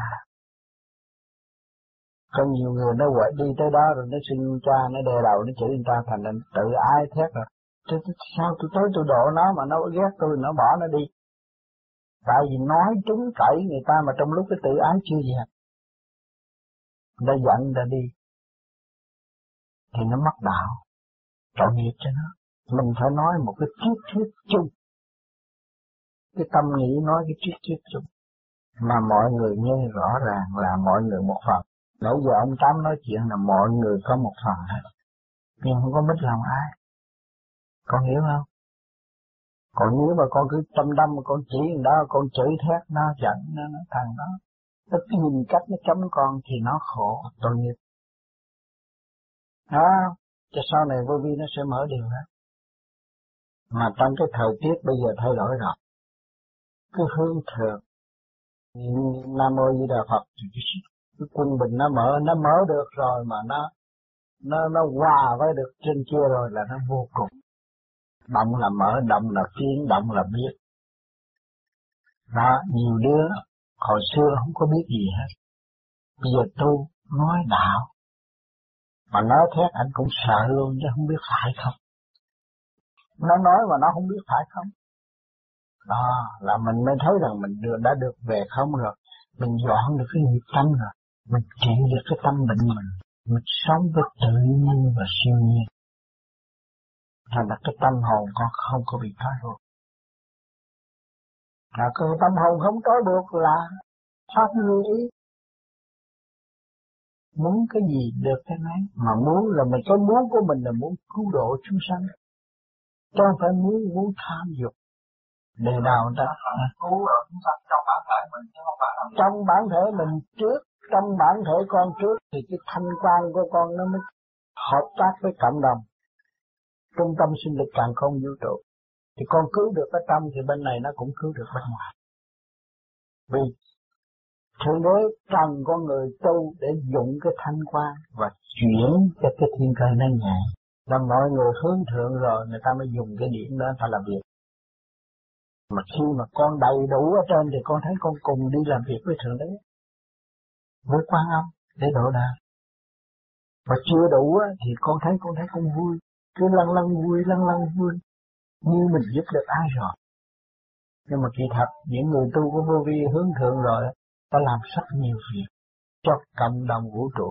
Có nhiều người nó quậy đi tới đó rồi nó xin cha, nó đè đầu, nó chửi người ta thành nên tự ái thét rồi. Tôi, tôi, sao tôi tới tôi độ nó mà nó ghét tôi, nó bỏ nó đi. Tại vì nói trúng cậy người ta mà trong lúc cái tự ái chưa dẹp. Đã giận đã đi. Thì nó mất đạo. Tội nghiệp cho nó. Mình phải nói một cái triết thuyết chung. Cái tâm nghĩ nói cái triết thuyết chung. Mà mọi người nghe rõ ràng là mọi người một phần. Nãy giờ ông Tám nói chuyện là mọi người có một phần hết. Nhưng không có mất lòng ai. Con hiểu không? Còn nếu mà con cứ tâm đâm mà con chỉ đó, con chửi thét nó giận nó, nó thằng đó. Nó cứ nhìn cách nó chấm con thì nó khổ, tội nghiệp. Đó, cho sau này vô vi nó sẽ mở điều đó. Mà trong cái thời tiết bây giờ thay đổi rồi. Cái hương thường. Nam Mô Di Đà Phật thì cái quân bình nó mở, nó mở được rồi mà nó nó nó hòa với được trên kia rồi là nó vô cùng. Động là mở, động là tiến, động là biết. Đó, nhiều đứa hồi xưa không có biết gì hết. Bây giờ tôi nói đạo. Mà nói thét anh cũng sợ luôn chứ không biết phải không. Nó nói mà nó không biết phải không. Đó, là mình mới thấy rằng mình đã được về không rồi. Mình dọn được cái nghiệp tâm rồi. Mình trị được cái tâm bệnh mình. Mình sống với tự nhiên và siêu nhiên. Thành là cái tâm hồn con không có bị trói buộc. Là cái tâm hồn không trói buộc là pháp như ý. Muốn cái gì được cái nấy. Mà muốn là mình cái muốn của mình là muốn cứu độ chúng sanh. Chứ không phải muốn muốn tham dục. Để nào ta cứu độ chúng sanh trong bản thể mình chứ không phải là trong bản thể mình trước, trong bản thể con trước thì cái thanh quan của con nó mới hợp tác với cộng đồng. Trung tâm sinh lực càng không vũ trụ. Thì con cứu được ở trong thì bên này nó cũng cứu được bên ngoài. Vì Thượng Đế cần con người tu để dụng cái thanh quan và chuyển cho cái thiên cơ nó nhẹ. Là mọi người hướng thượng rồi người ta mới dùng cái điểm đó người ta làm việc. Mà khi mà con đầy đủ ở trên thì con thấy con cùng đi làm việc với Thượng Đế, với Quan Âm để độ đời. Mà chưa đủ thì con thấy con thấy con vui, cứ lăn lăn vui, lăn lăn vui, như mình giúp được ai rồi. Nhưng mà kỳ thật những người tu của vô vi hướng thượng rồi ta làm rất nhiều việc cho cộng đồng vũ trụ.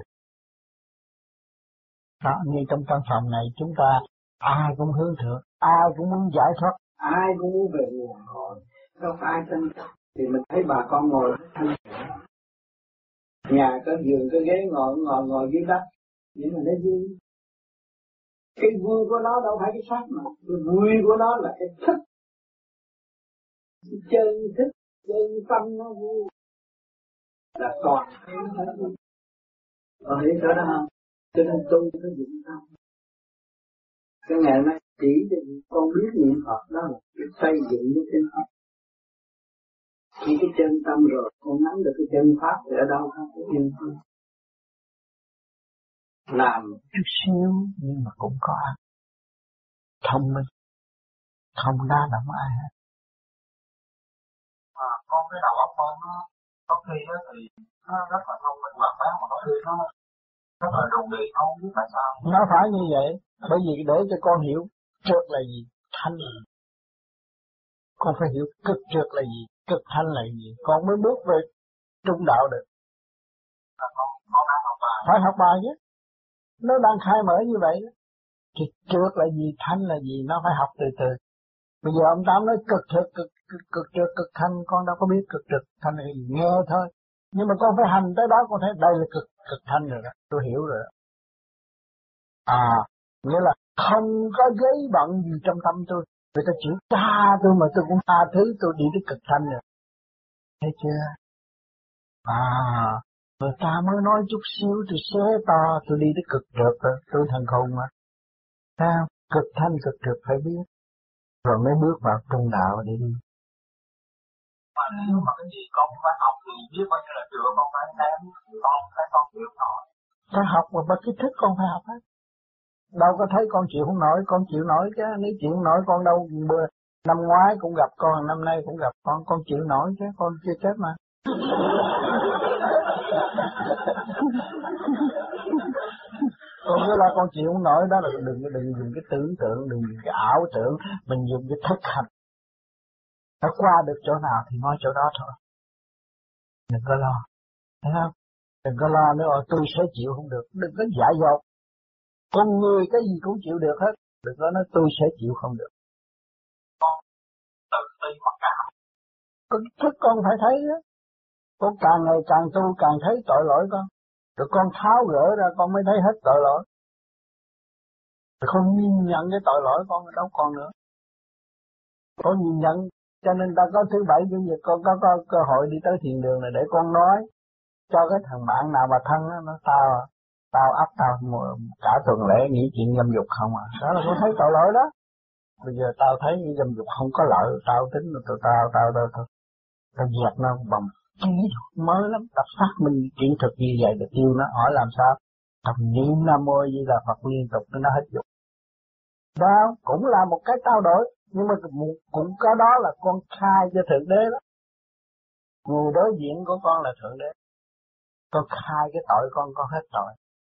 Đó, như trong căn phòng này chúng ta ai cũng hướng thượng, ai cũng muốn giải thoát, ai cũng muốn về nguồn cội. Đâu phải ai tranh chấp thì mình thấy bà con ngồi thanh thản. Nhà có giường có ghế ngồi ngồi ngồi dưới đất, nhưng mà nó vui. Cái vui của nó đâu phải cái sắc mà, cái vui của nó là cái thức, cái chân thức, chân tâm nó vui. Là toàn thế hết. Còn hiểu chỗ đó không? Cho nên tu nó dụng tâm. Cái ngày nay chỉ để con biết niệm Phật đó là cái xây dựng cái chân Phật. Khi cái chân tâm rồi, con nắm được cái chân Pháp thì ở đâu không? Cái chân tâm. Làm chút xíu nhưng mà cũng có ăn. Thông minh. Không đa động ai hết. Mà con cái đầu óc con nó có khi đó thì nó rất là thông minh hoạt bát, mà có khi nó rất là đồn đề, không biết tại sao. Nó phải như vậy, bởi vì để cho con hiểu trượt là gì, thanh là gì. Con phải hiểu cực trượt là gì, cực thanh là gì, con mới bước về trung đạo được. Con, con đang học bài. Phải học bài chứ, nó đang khai mở như vậy. Thì trượt là gì, thanh là gì, nó phải học từ từ. Bây giờ ông Tám nói cực trượt, cực, cực, cực trượt, cực thanh, con đâu có biết cực trượt, thanh là gì, nghe thôi. Nhưng mà con phải hành tới đó, con thấy đây là cực, cực thanh rồi đó, tôi hiểu rồi đó. À, nghĩa là không có giấy bận gì trong tâm tôi. Người ta chịu tha tôi mà tôi cũng tha thứ, tôi đi tới cực thanh rồi. Thấy chưa? À, người ta mới nói chút xíu tôi xé to, tôi đi tới cực trượt rồi, tôi thần khùng mà. Sao? Cực thanh, cực trượt phải biết. Rồi mới bước vào trung đạo để đi. Mà nếu mà cái gì con phải học thì biết bao nhiêu là trường con phải ném, con phải con chịu nổi. Phải học mà bất cứ thích con phải học hết. Đâu có thấy con chịu không nổi, con chịu nổi chứ, nếu chịu không nổi con đâu, năm ngoái cũng gặp con, năm nay cũng gặp con, con chịu nổi chứ, con chưa chết mà. Con nói là con chịu không nổi đó là đừng đừng dùng cái tưởng tượng, đừng dùng cái ảo tưởng, mình dùng cái thực hành. Nó qua được chỗ nào thì nói chỗ đó thôi. Đừng có lo, thấy không? Đừng có lo nữa, tôi sẽ chịu không được, đừng có dại dột. Con người cái gì cũng chịu được hết, đừng có nói tôi sẽ chịu không được. Con tự ti mặc cảm. Con thức con phải thấy đó. Con càng ngày càng tu càng thấy tội lỗi con. Rồi con tháo gỡ ra con mới thấy hết tội lỗi. Rồi con nhìn nhận cái tội lỗi con đâu còn nữa. Con nhìn nhận, cho nên ta có thứ bảy chủ nhật con có, có cơ hội đi tới thiền đường này để con nói cho cái thằng bạn nào mà thân đó, nó tao tao ấp tao cả tuần lễ nghĩ chuyện dâm dục không à. Đó là con thấy tội lỗi đó. Bây giờ tao thấy dâm dục không có lợi, tao tính là tụi tao tao tao tao tao dẹp nó bằng kỹ thuật mới lắm, tập phát minh kỹ thuật như vậy để tiêu nó. Hỏi làm sao? Thầm niệm Nam Mô Di Đà Phật liên tục nó hết dục. Đó cũng là một cái trao đổi, nhưng mà cũng có đó là con khai cho Thượng Đế đó. Người đối diện của con là Thượng Đế. Con khai cái tội con, con hết tội.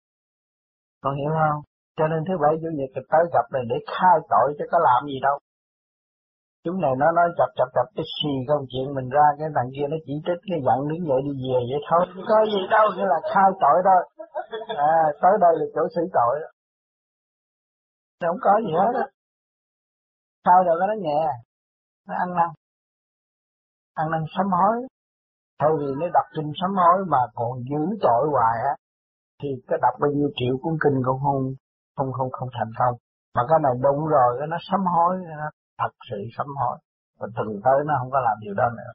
Con hiểu không? Cho nên thứ bảy chủ nhật tới gặp này để khai tội chứ có làm gì đâu. Chúng này nó nói chập chập chập cái xì công chuyện mình ra, cái thằng kia nó chỉ trích cái giận đứng dậy đi về vậy thôi. Không có gì đâu, nghĩa là khai tội thôi. À, tới đây là chỗ xử tội đó. Nó không có gì hết á. Khai rồi nó nhẹ, nó ăn năn. Ăn năn sám hối. Thôi vì nó đọc kinh sám hối mà còn giữ tội hoài á, thì cái đọc bao nhiêu triệu cuốn kinh cũng không không không không thành công. Mà cái này đúng rồi, cái nó sám hối, nó thật sự sám hối. Và tuần tới nó không có làm điều đó nữa.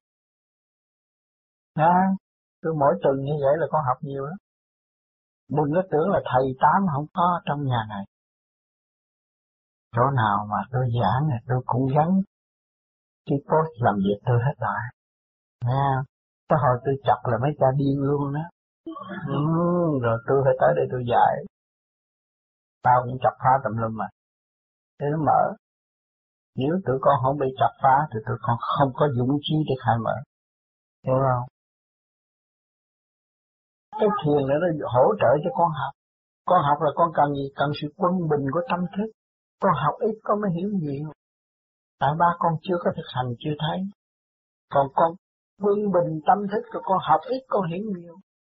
Đó, cứ mỗi tuần như vậy là con học nhiều lắm. Đừng có tưởng là thầy tám không có trong nhà này. chỗ nào mà tôi giảng này tôi cũng gắn cái post làm việc tôi hết lại. Nghe không? Tới hồi tôi chặt là mấy cha điên luôn đó. Ừ, rồi tôi phải tới đây tôi dạy. Tao cũng chặt phá tùm lum mà. Thế nó mở. Nếu tụi con không bị chặt phá thì tụi con không có dũng khí để khai mở. Hiểu không? Cái thiền này nó hỗ trợ cho con học. Con học là con cần gì? Cần sự quân bình của tâm thức. Con học ít con mới hiểu nhiều. Tại ba con chưa có thực hành chưa thấy. Còn con quân bình tâm thức rồi con học ít con hiểu nhiều.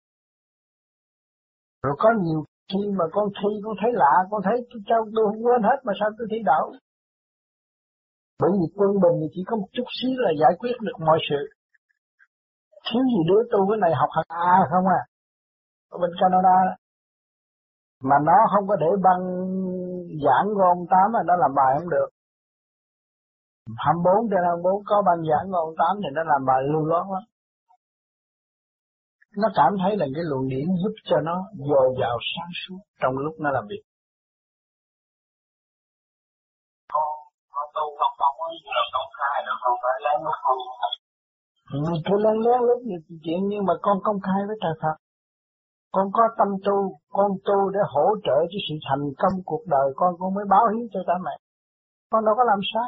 Rồi có nhiều khi mà con thi con thấy lạ, con thấy sao tôi không quên hết mà sao tôi thi đậu. Bởi vì quân bình thì chỉ có một chút xíu là giải quyết được mọi sự. Thiếu gì đứa tu cái này học hạt A không à. Ở bên Canada mà nó không có để băng giảng của ông Tám mà nó làm bài không được. hai mươi bốn trên hai mươi bốn có băng giảng của ông Tám thì nó làm bài lưu loát lắm. Nó cảm thấy là cái luồng điển giúp cho nó dồi dào sáng suốt trong lúc nó làm việc. Con tu không không có gì công khai được, không phải lén lút không. Ừ, cứ lén lén lúc như chuyện nhưng mà con công khai với trời Phật. Con có tâm tu, con tu để hỗ trợ cho sự thành công cuộc đời con, con mới báo hiếu cho cha mẹ. Con đâu có làm sai.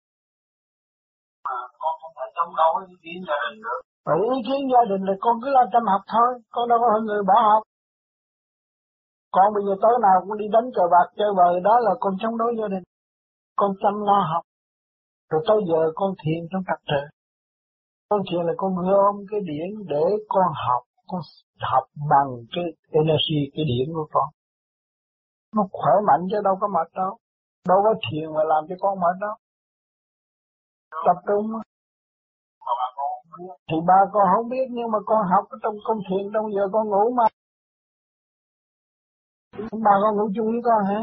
Mà con không phải chống đối ý kiến gia đình được. Ở ý kiến gia đình là con cứ lo chăm học thôi, con đâu có hơn người bỏ học. Con bây giờ tối nào cũng đi đánh cờ bạc chơi bời, đó là con chống đối gia đình. Con chăm lo học. Rồi tới giờ con thiền trong trật tự. Con thiền là con gom cái điển để con học. Con học bằng cái energy, cái điển của con. Nó khỏe mạnh chứ đâu có mệt đâu. Đâu có thiền mà làm cho con mệt đâu. Tập trung. Thì ba con không biết nhưng mà con học trong công thiền trong giờ con ngủ mà. Ba con ngủ chung với con hả?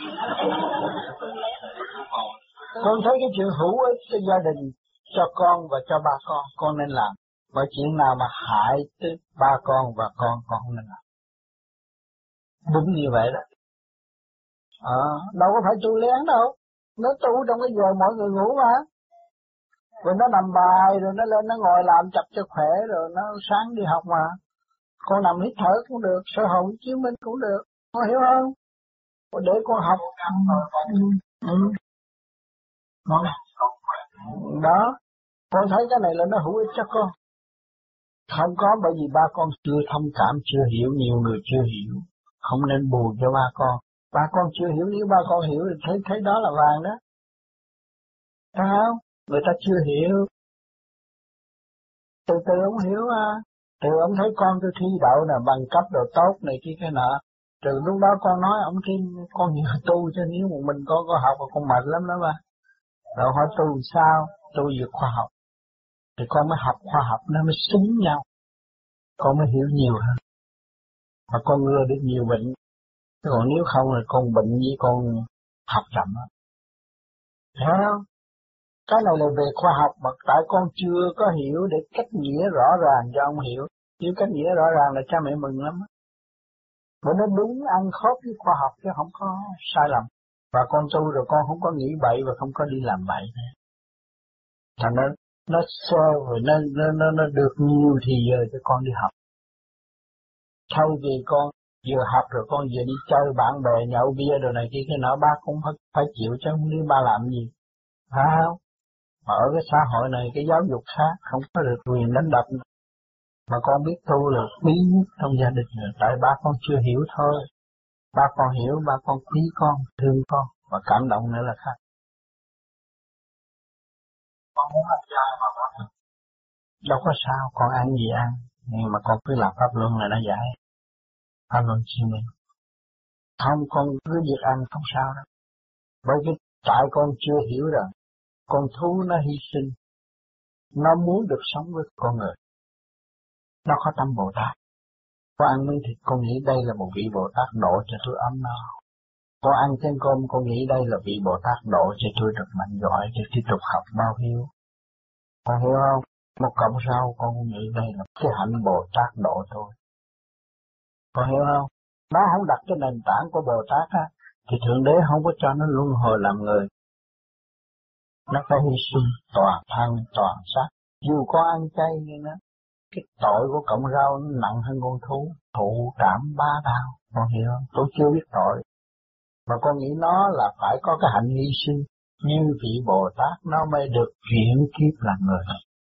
Con thấy cái chuyện hữu ích cho gia đình, cho con và cho ba con, con nên làm. Và chuyện nào mà hại tới ba con và con, con không nên làm. Đúng như vậy đó. À, đâu có phải tu lén đâu. Nó tu trong cái giờ mọi người ngủ mà. Rồi nó nằm bài, rồi nó lên nó ngồi làm chập cho khỏe, rồi nó sáng đi học mà. Con nằm hít thở cũng được, soi hồn chiếu minh cũng được. Con hiểu không? Để con học. Ừ. Ừ. Đó. Đó. Con thấy cái này là nó hữu ích cho con. Không có bởi vì ba con chưa thông cảm, chưa hiểu, nhiều người chưa hiểu. Không nên buồn cho ba con. Ba con chưa hiểu, nếu ba con hiểu thì thấy, thấy đó là vàng đó. Thấy không? Người ta chưa hiểu. Từ từ ông hiểu à. Từ ông thấy con tôi thi đậu nè, bằng cấp đồ tốt này kia cái nọ. Từ lúc đó con nói ông tin con nhiều tu cho nếu một mình con có học con mệt lắm đó mà. Rồi hỏi tu sao? Tu về khoa học. Thì con mới học khoa học nó mới xứng nhau. Con mới hiểu nhiều hơn. Mà con ngừa được nhiều bệnh. Còn nếu không là con bệnh với con học chậm á. Thấy không? Cái này là về khoa học mà tại con chưa có hiểu để cách nghĩa rõ ràng cho ông hiểu. Nếu cách nghĩa rõ ràng là cha mẹ mừng lắm. Bởi nó đúng ăn khớp với khoa học chứ không có sai lầm. Và con tu rồi con không có nghĩ bậy và không có đi làm bậy. Thành nó nó sơ rồi nó, nó, nó, nó được nhiều thì giờ cho con đi học. Thay vì con vừa học rồi con vừa đi chơi bạn bè nhậu bia rồi này kia cái nọ ba cũng phải, phải chịu chứ không biết ba làm gì. Phải không? Mà ở cái xã hội này cái giáo dục khác không có được quyền đánh đập. Mà con biết tu là quý nhất trong gia đình rồi. Tại ba con chưa hiểu thôi. Ba con hiểu, ba con quý con, thương con và cảm động nữa là khác. Con muốn ăn chay mà con đâu có sao, con ăn gì ăn. Nhưng mà con cứ làm pháp luân là nó giải. Pháp luân chiêu minh. Không, con cứ việc ăn không sao đâu. Bởi vì tại con chưa hiểu rằng con thú nó hy sinh. Nó muốn được sống với con người. Nó có tâm Bồ Tát. Con ăn miếng thịt con nghĩ đây là một vị Bồ Tát độ cho tôi ấm no. Con ăn chén cơm con nghĩ đây là vị Bồ Tát độ cho tôi được mạnh giỏi để tiếp tục học bao hiếu. Con hiểu không? Một cọng rau con nghĩ đây là cái hạnh Bồ Tát độ tôi. Con hiểu không? Nó không đặt cái nền tảng của Bồ Tát á, thì Thượng Đế không có cho nó luân hồi làm người. Nó phải hy sinh toàn thân, toàn xác. Dù có ăn chay nhưng nó, cái tội của cọng rau nó nặng hơn con thú, thụ trảm ba đau. Con hiểu không? Tôi chưa biết tội. Mà con nghĩ nó là phải có cái hạnh hy sinh. Như vị Bồ Tát nó mới được chuyển kiếp làm người.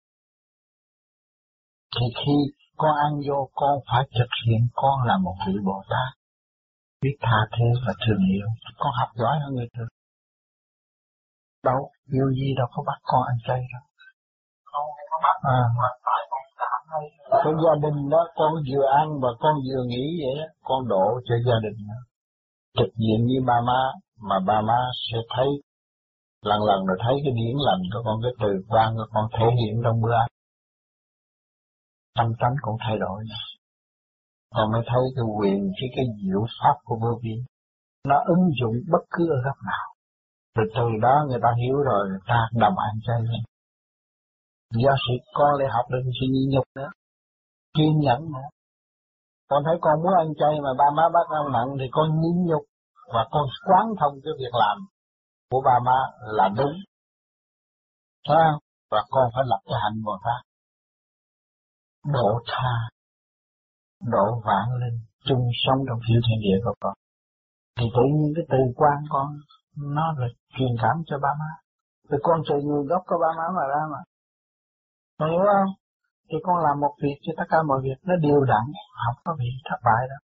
Thì khi con ăn vô, con phải thực hiện con là một vị Bồ Tát. Biết tha thứ và thương yêu. Con học giỏi hơn người thường. Đâu, yêu gì đâu có bắt con ăn chay đâu. Không có bắt, à. mà tại con cảm hay. Cái gia đình đó, con vừa ăn và con vừa nghĩ vậy đó, con độ cho gia đình đó. Trực diện như ba má, mà ba má sẽ thấy, lần lần rồi thấy cái điển lành của con, cái từ quan của con thể hiện trong bữa ăn. Tâm tánh cũng thay đổi. Con mới thấy cái quyền, cái cái diệu pháp của vô vi. Nó ứng dụng bất cứ ở góc nào. Rồi từ đó người ta hiểu rồi, người ta đồng ăn chay lên. Do sự con lại học được sự nhịn nhục nữa, kiên nhẫn nữa. Con thấy con muốn ăn chay mà ba má bắt ăn mặn thì con nhịn nhục và con quán thông cái việc làm của ba má là đúng. Thấy không? Và con phải lập cái hạnh Bồ Tát. Độ tha, độ vạn linh, chung sống trong phiêu thiên địa của con. Thì tự nhiên cái từ quan con nó là truyền cảm cho ba má. Thì con từ nguồn gốc của ba má mà ra mà. Con hiểu không? Thì con làm một việc cho tất cả mọi việc nó đều đặn, không có bị thất bại đâu.